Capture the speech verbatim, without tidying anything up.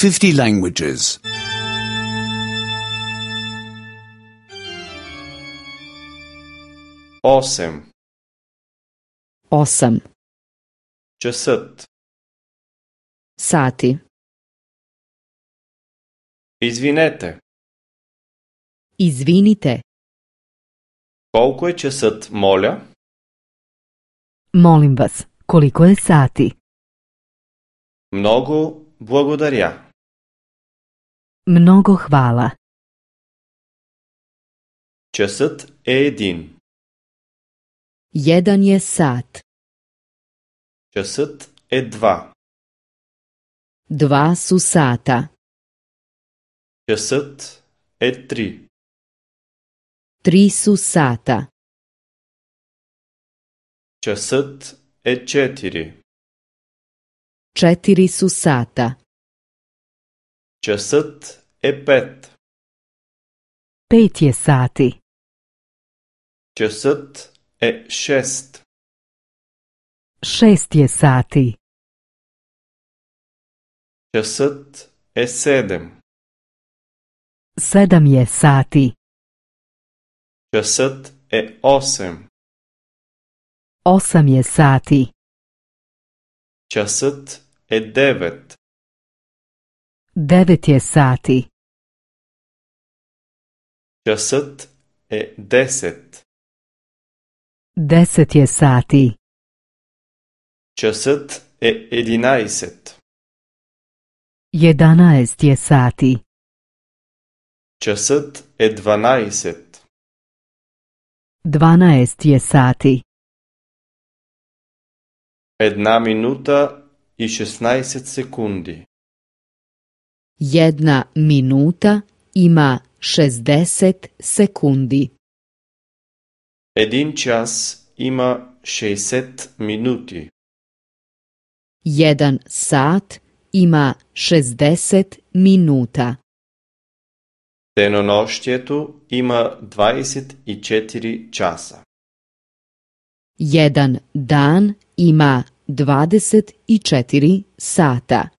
fifty languages. осем. Osam. Часът. Sati. Извинете. Izvinite. Колко е часът, моля? Molim vas, koliko je sati? Много благодаря. Mnogo hvala. Часът е един. Jedan je sat. Часът е два. Dva su sata. Часът е три. Tri su sata. Часът е четири. Četiri su sata. Часът е пет. Pet je sati. Часът е шест. Šest je sati. Часът е седем. Sedam je sati. Часът е осем. Osam je sati. Часът е девет. Devet je sati. Часът е десет. Deset je sati. Часът е единайсет. Jedanaest je sati. Часът е дванайсет. Dvanaest je sati. Една минута и шестнайсет секунди. Jedna minuta ima šezdeset sekundi. Един час има шейсет минути. Jedan sat ima šezdeset minuta. Денонощието има двайсет и четири часа. Jedan dan ima dvadeset četiri sata.